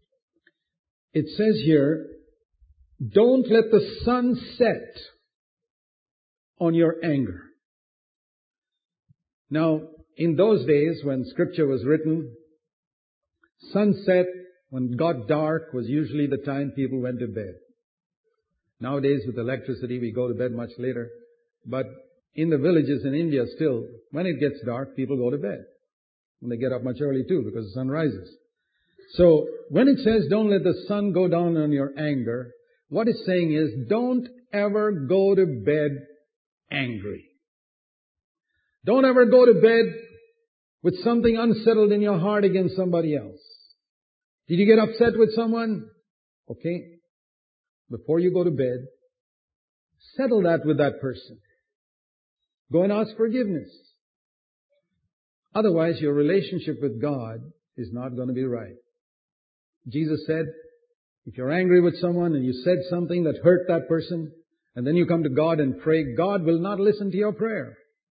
it says here, don't let the sun set on your anger. Now, in those days when Scripture was written, sunset, when it got dark, was usually the time people went to bed. Nowadays, with electricity, we go to bed much later. But in the villages in India still, when it gets dark, people go to bed. And they get up much early too, because the sun rises. So, when it says, don't let the sun go down on your anger, what it's saying is, don't ever go to bed angry. Don't ever go to bed with something unsettled in your heart against somebody else. Did you get upset with someone? Okay. Before you go to bed, settle that with that person. Go and ask forgiveness. Otherwise, your relationship with God is not going to be right. Jesus said, if you're angry with someone and you said something that hurt that person, and then you come to God and pray, God will not listen to your prayer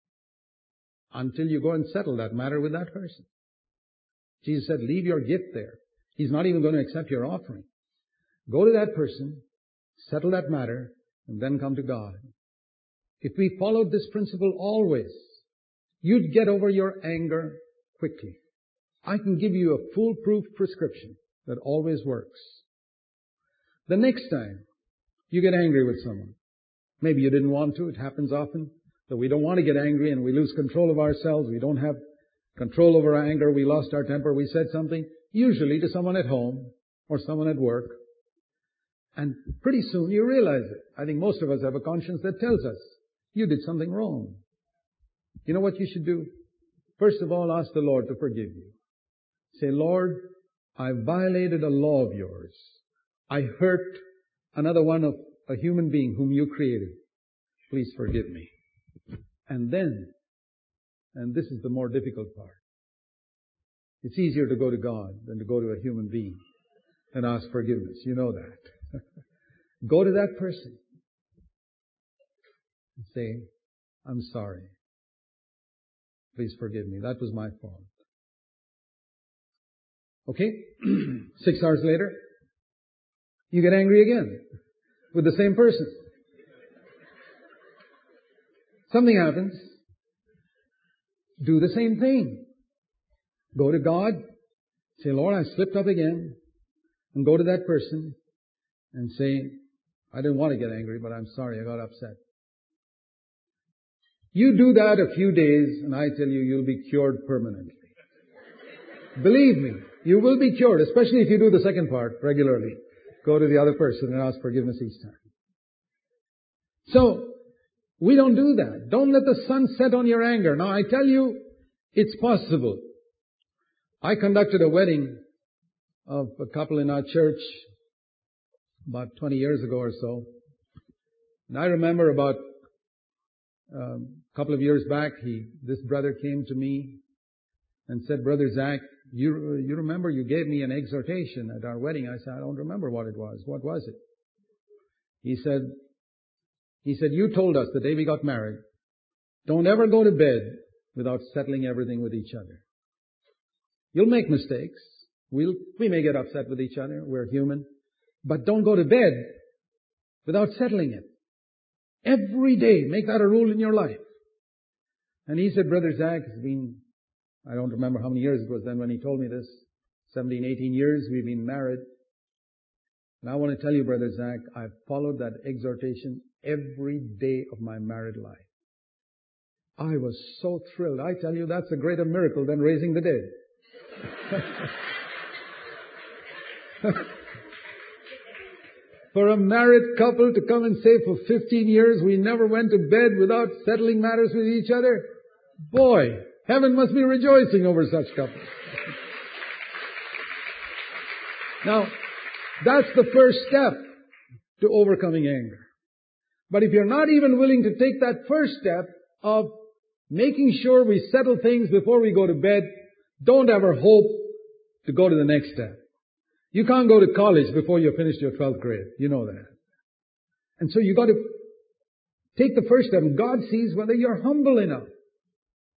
until you go and settle that matter with that person. Jesus said, leave your gift there. He's not even going to accept your offering. Go to that person, settle that matter, and then come to God. If we followed this principle always, you'd get over your anger quickly. I can give you a foolproof prescription that always works. The next time you get angry with someone, maybe you didn't want to, it happens often, that we don't want to get angry and we lose control of ourselves, we don't have control over our anger, we lost our temper, we said something, usually to someone at home or someone at work, and pretty soon you realize it. I think most of us have a conscience that tells us, you did something wrong. You know what you should do? First of all, ask the Lord to forgive you. Say, Lord, I violated a law of yours. I hurt another one of a human being whom you created. Please forgive me. And then, and this is the more difficult part, it's easier to go to God than to go to a human being and ask forgiveness. You know that. Go to that person and say, I'm sorry. Please forgive me. That was my fault. Okay? Six hours later, you get angry again with the same person. Something happens. Do the same thing. Go to God. Say, Lord, I slipped up again. And go to that person and say, I didn't want to get angry, but I'm sorry, I got upset. You do that a few days, and I tell you, you'll be cured permanently. Believe me, you will be cured, especially if you do the second part regularly. Go to the other person and ask forgiveness each time. So, we don't do that. Don't let the sun set on your anger. Now, I tell you, it's possible. I conducted a wedding of a couple in our church about twenty years ago or so. And I remember about um, a couple of years back, he, this brother came to me and said, Brother Zach, you, you remember you gave me an exhortation at our wedding. I said, I don't remember what it was. What was it? He said, he said, you told us the day we got married, don't ever go to bed without settling everything with each other. You'll make mistakes. We'll, we may get upset with each other. We're human. But don't go to bed without settling it. Every day, make that a rule in your life. And he said, Brother Zach, it's been, I don't remember how many years it was then when he told me this, seventeen, eighteen years we've been married. And I want to tell you, Brother Zach, I've followed that exhortation every day of my married life. I was so thrilled. I tell you, that's a greater miracle than raising the dead. For a married couple to come and say for fifteen years we never went to bed without settling matters with each other, boy, heaven must be rejoicing over such couples. Now, that's the first step to overcoming anger. But if you're not even willing to take that first step of making sure we settle things before we go to bed, don't ever hope to go to the next step. You can't go to college before you've finished your twelfth grade. You know that. And so you got to take the first step. And God sees whether you're humble enough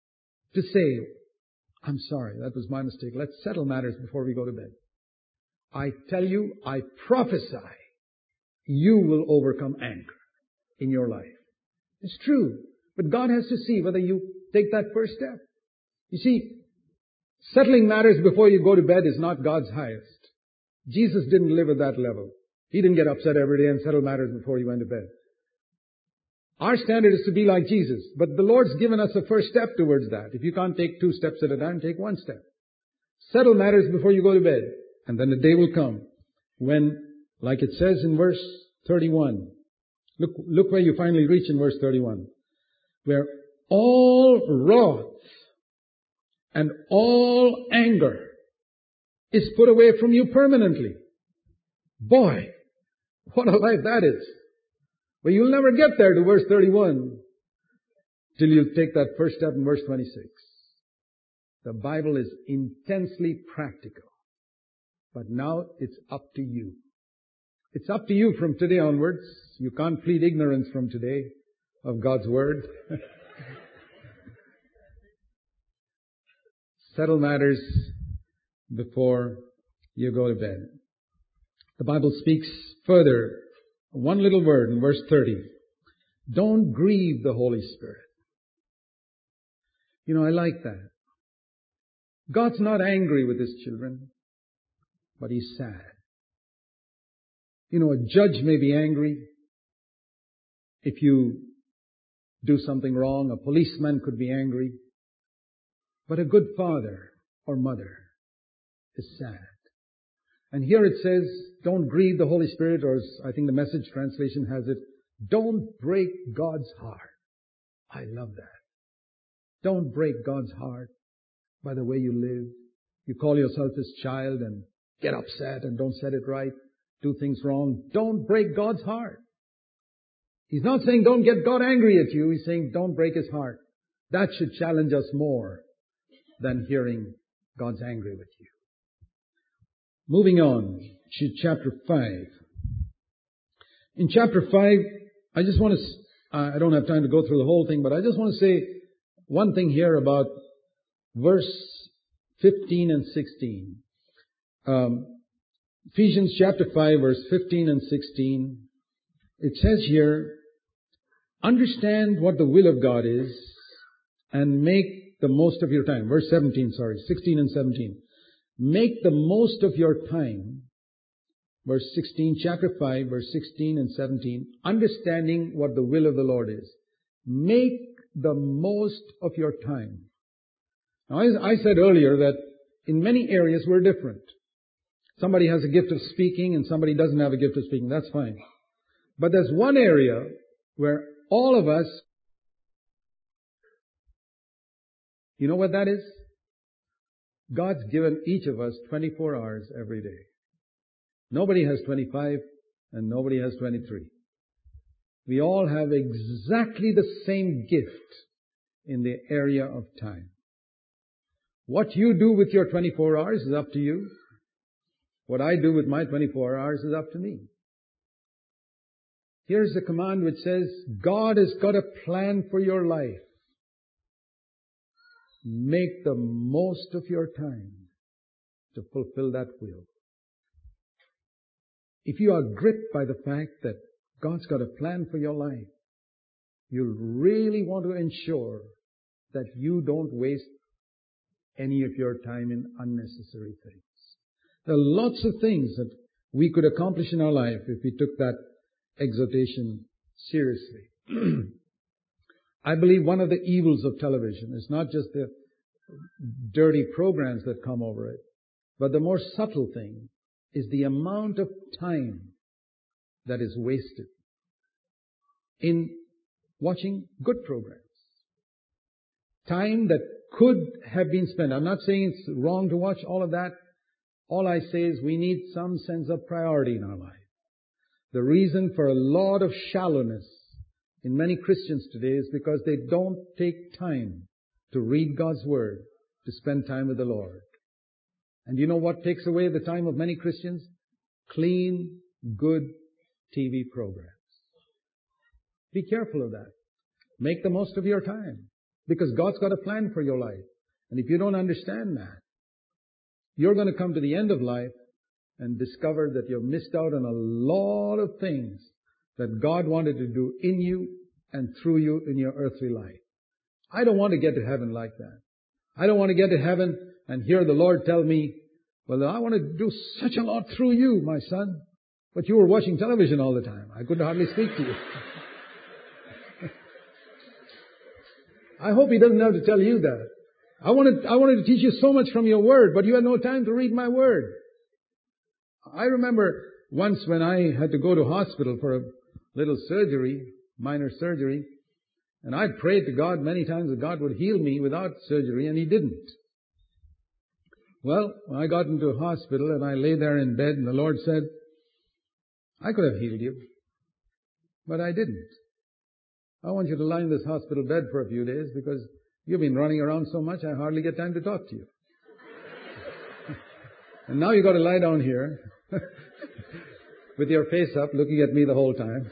to say, I'm sorry, that was my mistake. Let's settle matters before we go to bed. I tell you, I prophesy, you will overcome anger in your life. It's true. But God has to see whether you take that first step. You see, settling matters before you go to bed is not God's highest. Jesus didn't live at that level. He didn't get upset every day and settle matters before he went to bed. Our standard is to be like Jesus. But the Lord's given us a first step towards that. If you can't take two steps at a time, take one step. Settle matters before you go to bed. And then the day will come when, like it says in verse thirty-one, look, look where you finally reach in verse thirty-one, where all wrath and all anger is put away from you permanently. Boy, what a life that is. Well, you'll never get there to verse thirty-one till you take that first step in verse twenty-six. The Bible is intensely practical. But now it's up to you. It's up to you from today onwards. You can't plead ignorance from today of God's Word. Settle matters before you go to bed. The Bible speaks further. One little word in verse thirty. Don't grieve the Holy Spirit. You know, I like that. God's not angry with His children, but He's sad. You know, a judge may be angry if you do something wrong. A policeman could be angry. But a good father or mother is sad. And here it says, don't grieve the Holy Spirit, or as I think the Message translation has it, don't break God's heart. I love that. Don't break God's heart by the way you live. You call yourself His child and get upset and don't set it right, do things wrong. Don't break God's heart. He's not saying don't get God angry at you. He's saying don't break His heart. That should challenge us more than hearing God's angry with you. Moving on to chapter five. In chapter five, I just want to, I don't have time to go through the whole thing, but I just want to say one thing here about verse fifteen and sixteen. Um, Ephesians chapter five, verse fifteen and sixteen. It says here, understand what the will of God is and make the most of your time. Verse seventeen, sorry, sixteen and seventeen. Make the most of your time. Verse sixteen, chapter five, verse sixteen and seventeen. Understanding what the will of the Lord is. Make the most of your time. Now, I, I said earlier that in many areas we're different. Somebody has a gift of speaking and somebody doesn't have a gift of speaking. That's fine. But there's one area where all of us, you know what that is? God's given each of us twenty-four hours every day. Nobody has twenty-five and nobody has twenty-three. We all have exactly the same gift in the area of time. What you do with your twenty-four hours is up to you. What I do with my twenty-four hours is up to me. Here's a command which says, God has got a plan for your life. Make the most of your time to fulfill that will. If you are gripped by the fact that God's got a plan for your life, you'll really want to ensure that you don't waste any of your time in unnecessary things. There are lots of things that we could accomplish in our life if we took that exhortation seriously. I believe one of the evils of television is not just the dirty programs that come over it, but the more subtle thing is the amount of time that is wasted in watching good programs. Time that could have been spent. I'm not saying it's wrong to watch all of that. All I say is we need some sense of priority in our life. The reason for a lot of shallowness in many Christians today is because they don't take time to read God's Word, to spend time with the Lord. And you know what takes away the time of many Christians? Clean, good T V programs. Be careful of that. Make the most of your time. Because God's got a plan for your life. And if you don't understand that, you're going to come to the end of life and discover that you've missed out on a lot of things that God wanted to do in you and through you in your earthly life. I don't want to get to heaven like that. I don't want to get to heaven and hear the Lord tell me, well, I want to do such a lot through you, my son. But you were watching television all the time. I could hardly speak to you. I hope He doesn't have to tell you that. I wanted, I wanted to teach you so much from your Word, but you had no time to read my Word. I remember once when I had to go to hospital for a little surgery, minor surgery, and I'd prayed to God many times that God would heal me without surgery, and He didn't. Well, I got into a hospital and I lay there in bed, and the Lord said, I could have healed you, but I didn't. I want you to lie in this hospital bed for a few days because you've been running around so much I hardly get time to talk to you. And now you've got to lie down here with your face up looking at me the whole time.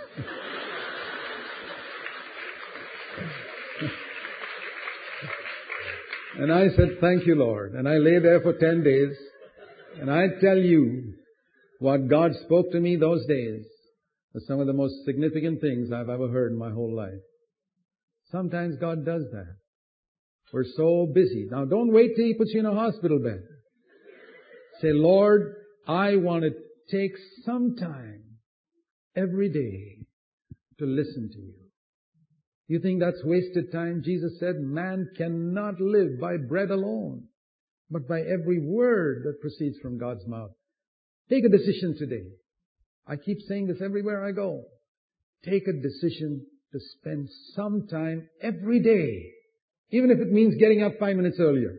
And I said, thank you, Lord. And I lay there for ten days. And I tell you, what God spoke to me those days are some of the most significant things I've ever heard in my whole life. Sometimes God does that. We're so busy. Now don't wait till He puts you in a hospital bed. Say, Lord, I want to take some time every day to listen to You. You think that's wasted time? Jesus said, man cannot live by bread alone, but by every word that proceeds from God's mouth. Take a decision today. I keep saying this everywhere I go. Take a decision to spend some time every day, even if it means getting up five minutes earlier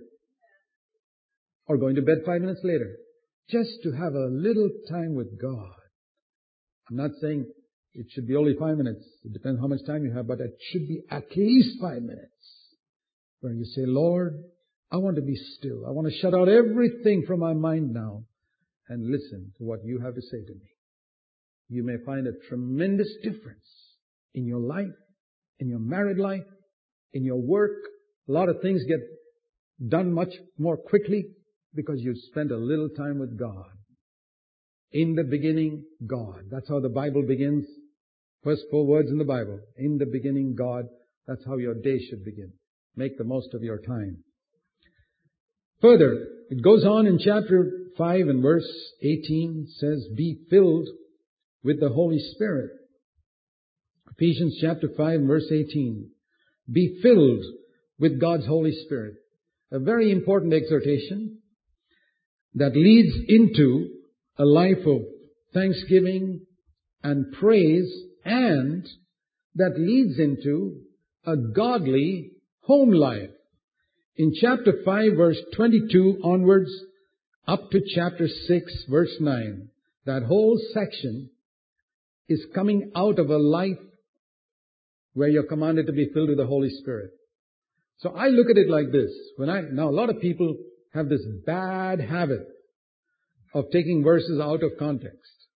or going to bed five minutes later, just to have a little time with God. I'm not saying it should be only five minutes. It depends how much time you have, but it should be at least five minutes where you say, Lord, I want to be still. I want to shut out everything from my mind now and listen to what You have to say to me. You may find a tremendous difference in your life, in your married life, in your work. A lot of things get done much more quickly because you spent a little time with God. In the beginning, God. That's how the Bible begins. First four words in the Bible. In the beginning, God. That's how your day should begin. Make the most of your time. Further, it goes on in chapter five and verse eighteen, says, be filled with the Holy Spirit. Ephesians chapter five and verse eighteen. Be filled with God's Holy Spirit. A very important exhortation that leads into a life of thanksgiving and praise, and that leads into a godly home life. In chapter five, verse twenty-two onwards, up to chapter six, verse nine, that whole section is coming out of a life where you're commanded to be filled with the Holy Spirit. So I look at it like this. When I, now a lot of people have this bad habit of taking verses out of context.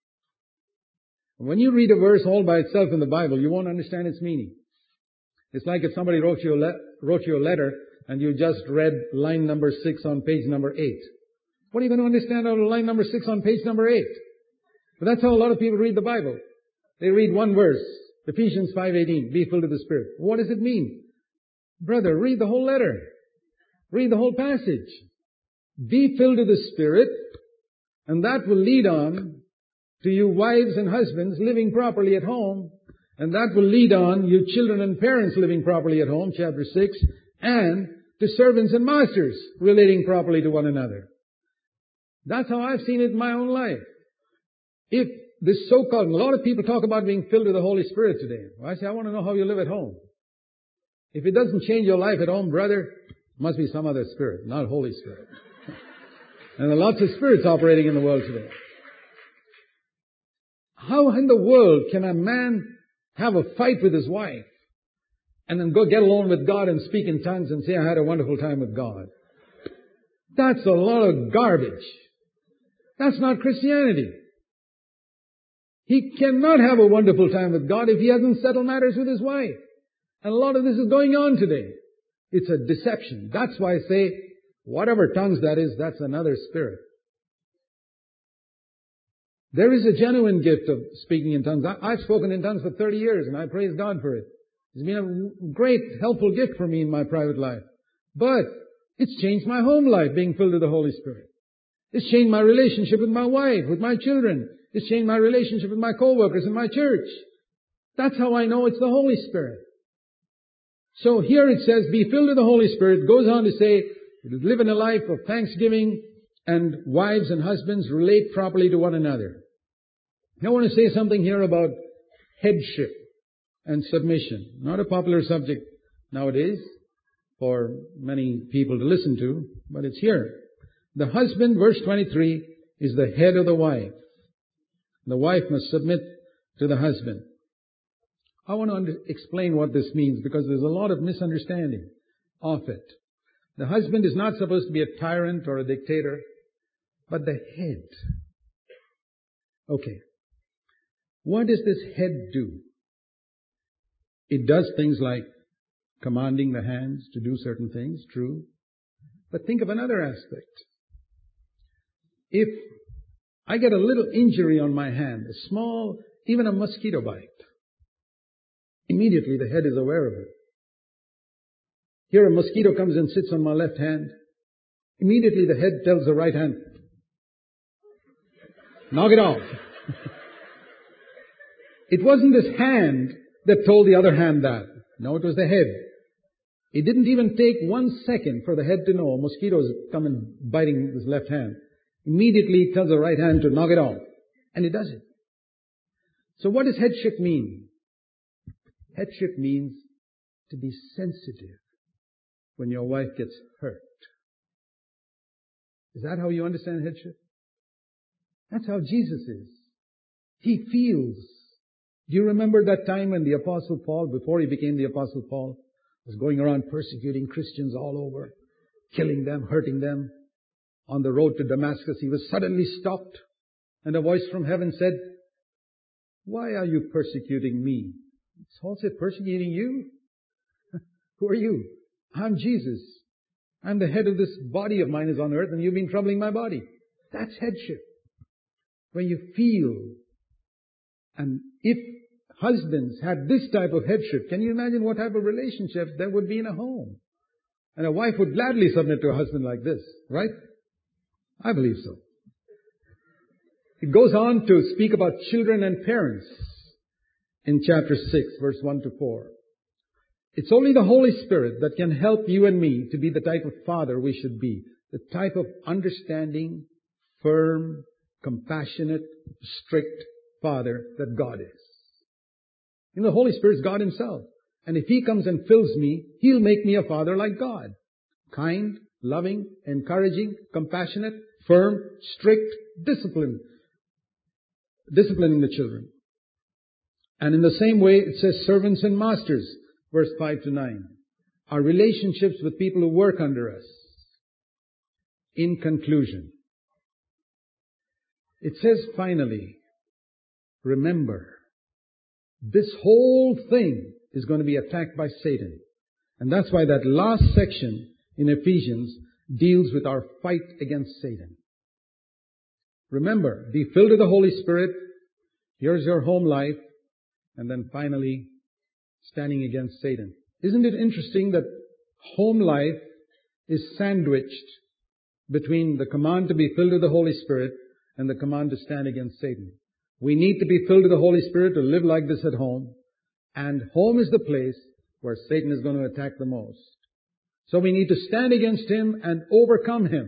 When you read a verse all by itself in the Bible, you won't understand its meaning. It's like if somebody wrote you a, le- wrote you a letter and you just read line number six on page number eight. What are you going to understand out of line number six on page number eight? But that's how a lot of people read the Bible. They read one verse, Ephesians five eighteen, be filled with the Spirit. What does it mean? Brother, read the whole letter. Read the whole passage. Be filled with the Spirit, and that will lead on to you wives and husbands living properly at home, and that will lead on you children and parents living properly at home, chapter six, and to servants and masters relating properly to one another. That's how I've seen it in my own life. If this so-called, a lot of people talk about being filled with the Holy Spirit today. Well, I say, I want to know how you live at home. If it doesn't change your life at home, brother, it must be some other spirit, not Holy Spirit. And there are lots of spirits operating in the world today. How in the world can a man have a fight with his wife and then go get alone with God and speak in tongues and say, I had a wonderful time with God? That's a lot of garbage. That's not Christianity. He cannot have a wonderful time with God if he hasn't settled matters with his wife. And a lot of this is going on today. It's a deception. That's why I say, whatever tongues that is, that's another spirit. There is a genuine gift of speaking in tongues. I, I've spoken in tongues for thirty years and I praise God for it. It's been a great, helpful gift for me in my private life. But it's changed my home life, being filled with the Holy Spirit. It's changed my relationship with my wife, with my children. It's changed my relationship with my co-workers in my church. That's how I know it's the Holy Spirit. So here it says, be filled with the Holy Spirit. It goes on to say, live in a life of thanksgiving, and wives and husbands relate properly to one another. I want to say something here about headship and submission. Not a popular subject nowadays for many people to listen to, but it's here. The husband, verse twenty-three, is the head of the wife. The wife must submit to the husband. I want to under- explain what this means because there's a lot of misunderstanding of it. The husband is not supposed to be a tyrant or a dictator, but the head. Okay. What does this head do? It does things like commanding the hands to do certain things, true. But think of another aspect. If I get a little injury on my hand, a small, even a mosquito bite, immediately the head is aware of it. Here a mosquito comes and sits on my left hand. Immediately the head tells the right hand, knock it off. It wasn't this hand that told the other hand that. No, it was the head. It didn't even take one second for the head to know a mosquito is coming biting his left hand. Immediately it tells the right hand to knock it off. And it does it. So what does headship mean? Headship means to be sensitive when your wife gets hurt. Is that how you understand headship? That's how Jesus is. He feels. Do you remember that time when the Apostle Paul, before he became the Apostle Paul, was going around persecuting Christians all over, killing them, hurting them? On the road to Damascus, he was suddenly stopped, and a voice from heaven said, why are you persecuting me? Saul said, persecuting you? Who are you? I'm Jesus. I'm the head of this body of mine is on earth, and you've been troubling my body. That's headship. When you feel. And if husbands had this type of headship, can you imagine what type of relationship there would be in a home? And a wife would gladly submit to a husband like this, right? I believe so. It goes on to speak about children and parents in chapter six, verse one to four. It's only the Holy Spirit that can help you and me to be the type of father we should be. The type of understanding, firm, compassionate, strict father that God is. You know, the Holy Spirit is God Himself. And if He comes and fills me, He'll make me a father like God. Kind, loving, encouraging, compassionate, firm, strict, disciplined. Disciplining the children. And in the same way, it says servants and masters, verse five to nine. Our relationships with people who work under us. In conclusion, it says finally, remember, this whole thing is going to be attacked by Satan. And that's why that last section in Ephesians deals with our fight against Satan. Remember, be filled with the Holy Spirit. Here's your home life. And then finally, standing against Satan. Isn't it interesting that home life is sandwiched between the command to be filled with the Holy Spirit and the command to stand against Satan? We need to be filled with the Holy Spirit to live like this at home. And home is the place where Satan is going to attack the most. So we need to stand against him and overcome him.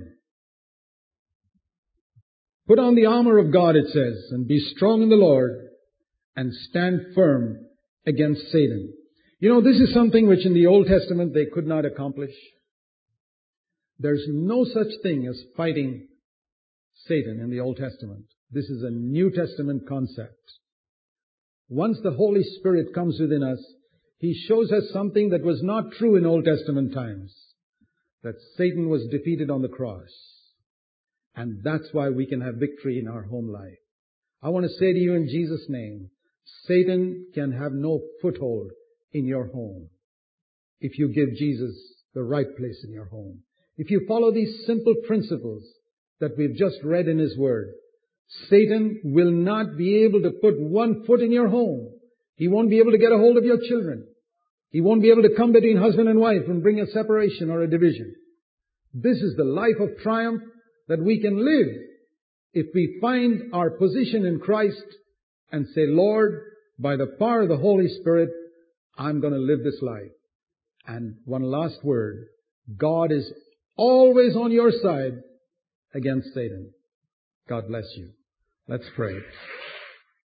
Put on the armor of God, it says, and be strong in the Lord and stand firm against Satan. You know, this is something which in the Old Testament they could not accomplish. There's no such thing as fighting Satan in the Old Testament. This is a New Testament concept. Once the Holy Spirit comes within us, He shows us something that was not true in Old Testament times. That Satan was defeated on the cross. And that's why we can have victory in our home life. I want to say to you in Jesus' name, Satan can have no foothold in your home if you give Jesus the right place in your home. If you follow these simple principles that we've just read in His Word, Satan will not be able to put one foot in your home. He won't be able to get a hold of your children. He won't be able to come between husband and wife and bring a separation or a division. This is the life of triumph that we can live if we find our position in Christ and say, Lord, by the power of the Holy Spirit, I'm going to live this life. And one last word. God is always on your side against Satan. God bless you. Let's pray.